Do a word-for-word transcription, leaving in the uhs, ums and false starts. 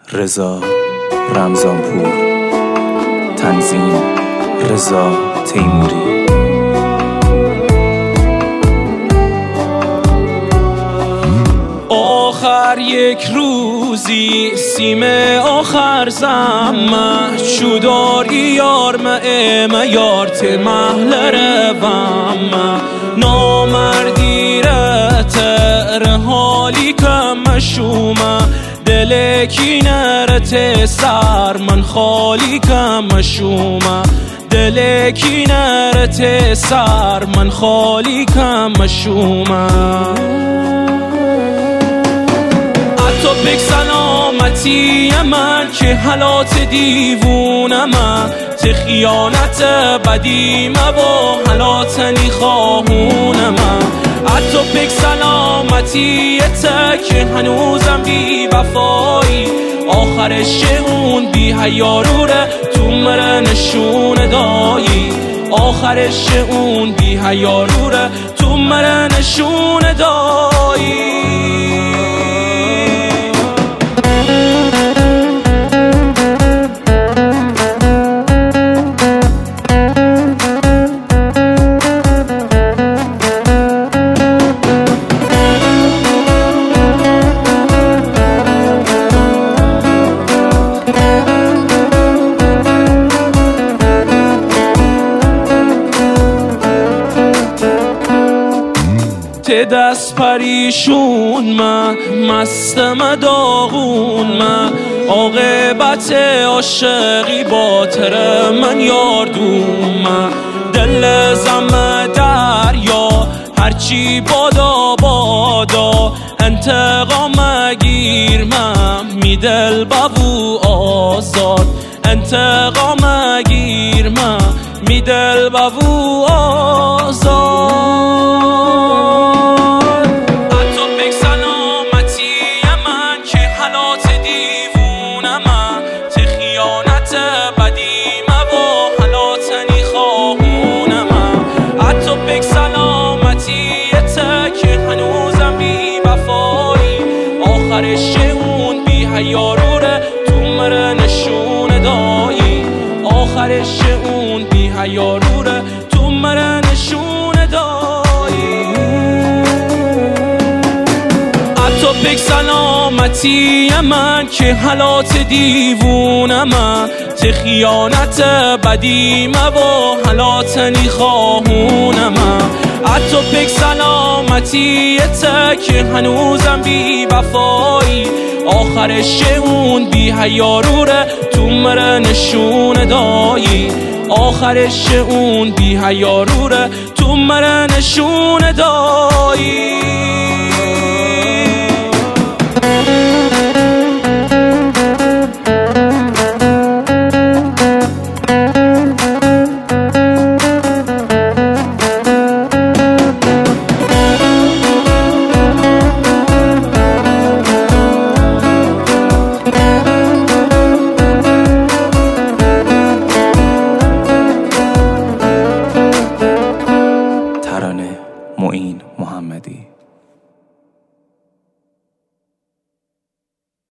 رضا رمضانپور، تنظیم رضا تیموری. آخر یک روزی سیم آخر زمه شدار یار ما یارت محل روم نامردی رتر حالی که مشومه دل کینه رت سر من خالی که مشومه دل کینه رت سر من خالی که مشومه تو بک سلامتی من که حالات دیوونم ته خیانت بدیم و حالاتنی خواهونم حتی بک سلامتی تا که هنوزم بی وفایی آخرش اون بی حیاروره تو مره نشون دایی آخرش اون بی حیاروره تو مره نشون دایی. دست پریشون من مستم داغون من عاقبت عاشقی باطر من یاردون من دل زم دریا هرچی بادا بادا انتقام گیر من می دل ببو آزاد انتقام گیر من می دل ببو آزاد. آخرش اون بی حیاروره تو مره نشون دایی آخرش اون بی حیاروره تو مره نشون دایی حتی بک سلامتی من که حالات دیوونم ته خیانت بدیم و حالاتنی خواهونم حتی بک سلامتی تا که هنوزم بی وفایی آخرش اون بی حیاروره تو مره نشون دایی آخرش اون بی حیاروره تو مره نشون دایی.